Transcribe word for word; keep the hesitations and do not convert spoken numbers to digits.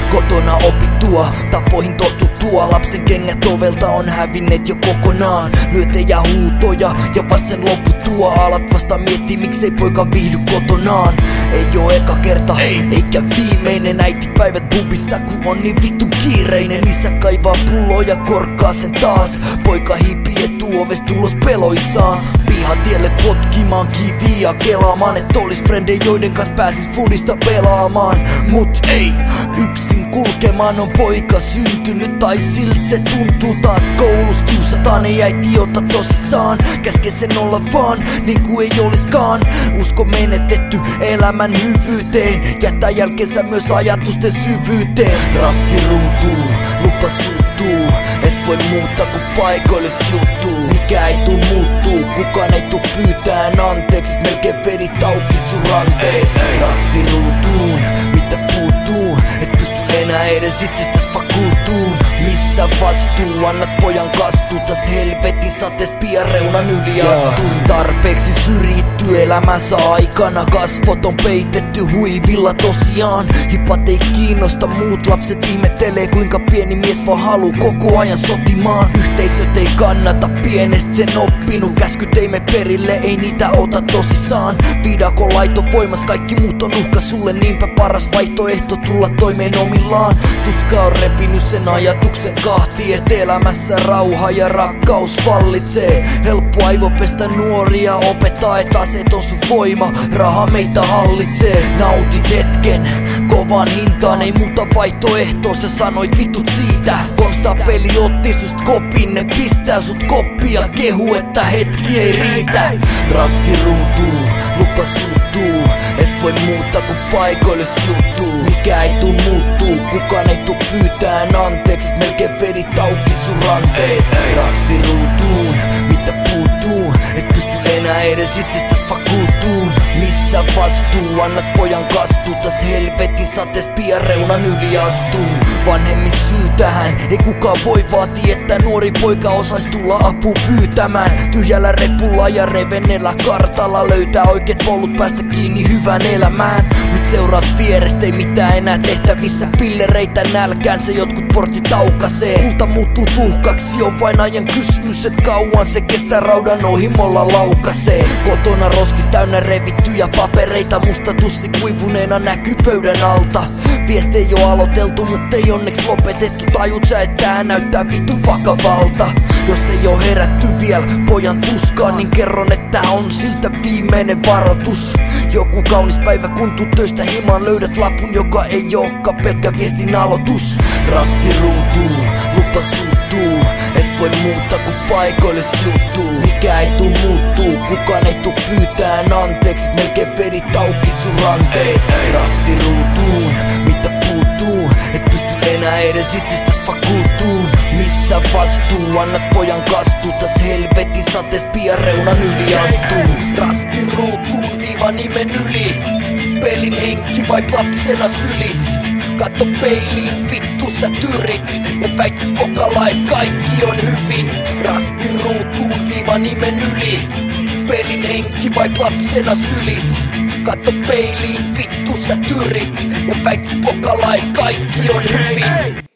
Kotona opittua, tapoihin totuttua. Lapsen kengät ovelta on hävinneet jo kokonaan. Lyöntejä, huutoja ja vasen loputtua. Alat vasta miettii miksei poika viihdy kotonaan. Ei oo eka kerta, ei. Eikä viimeinen. Äitipäivät pubissa kun on niin vittun kiireinen. Isä kaivaa pulloa ja korkkaa sen taas. Poika hiipii etuovesta ulos peloissaan. Pihatielle potkimaan kiviä kelaamaan, et olis frendejä joiden kanssa pääsis foodista pelaamaan. Mut ei, yksin kulkemaan on poika syntynyt, tai siltä se tuntuu taas. Koulus kiusataan, ei äiti ota tosissaan. Käske sen olla vaan, niinku ei oliskaan. Usko menetetty elämän hyvyyteen, jättää jälkeensä myös ajatusten syvyyteen. Rasti ruutuu, lupa suuttuu, et voi muuta kun paikoille sijoittuu. Mikä ei tuu muuttuu, kukaan ei tuu pyytään anteeksi. Melkein vedit auki sun rantees. Rasti ruutuun, mitä puuttuu, et pysty enää edes itsestäs vakuutuun. Missä vastuu, annat pojan kastua. Täs helvetin satees piareunan yli astuu. Tarpeeksi syrjitty elämänsä aikana. Kasvot on peitetty huivilla tosiaan. Hipat ei kiinnosta, muut lapset ihmettelee kuinka pieni mies vaan haluu koko ajan sotimaan. Yhteisöt ei kannata, pienest sen oppinut. Käskyt ei me perille, ei niitä ota tosissaan. Viidakon laito voimas, kaikki muut on uhka sulle. Niinpä paras vaihtoehto tulla toimeen omillaan. Tuska on repinyt sen ajatuksen kahti, et elämässä rauha ja rakkaus vallitsee. Helppo aivopestä nuoria, opettaa et aseet on sun voima. Raha meitä hallitsee, nautit hetken kovan hintaan. Ei muuta vaihtoehtoa, sä sanoit vitut siitä. Konstapeli otti sust kopin, ne pistää sut koppia. Kehu että hetki ei riitä. Rasti ruutuu, lupa suuttuu, et voi muuta kun paikoille sijoittuu. Mikä ei tuu muuttuu, kukaan ei tuu pyytään anteeksi. Melkein vedit auki sun rantees. Rasti ruutuun, mitä puuttuu, et pysty enää edes itsestäs vakuutuun. Missä vastuu, annat pojan kastua. Täs helvetin satees piareunan yli astuu. Vanhemmin syy tähän, ei kukaan voi vaatia että nuori poika osais tulla apua pyytämään. Tyhjällä repulla ja revennellä kartalla löytää oikeet polut päästä kiinni hyvään elämään. Nyt seuraat vierestä, ei mitään enää tehtävissä. Pillereitä nälkään, se jotkut portit aukasee. Kulta muuttuu tuhkaksi, on vain ajan kysymys, et kauan se kestää raudan ohimolla laukasee. Kotona roskis täynnä revittyjä papereita. Musta tussi kuivuneena näkyy pöydän alta. Viesti ei oo aloiteltu, mut ei onneksi lopetettu. Tajut sä, et tää näyttää vitun vakavalta. Jos ei oo herätty vielä pojan tuskaan, niin kerron, että on siltä viimeinen varoitus. Joku kaunis päivä kun tuut töistä himaan, löydät lapun, joka ei ookaan pelkkä viestin aloitus. Rasti ruutuu, lupa suuttuu, et voi muuta kun paikoille sijoittuu. Mikä ei tuu muuttuu, kukaan ei tuu pyytään anteeksi. Melkein vedit auki sun rantees. Rasti ruutuun, mitä puuttuu, et pysty enää edes itsestäs vakuutuun. Missä vastuu, annat pojan kastua. Täs helvetin satees piareunan yli astuu. Rasti ruutuun, viiva nimen yli. Pelin henki vaip lapsena sylis. Katso peiliin, vittu sä tyrit. Ja väitti pokalla et kaikki on hyvin. Rasti ruutuun, viiva nimen yli. Pelin henki vaip lapsena sylis. Katso peiliin, vittu sä tyrit. Ja väitti pokalla et kaikki on hyvin.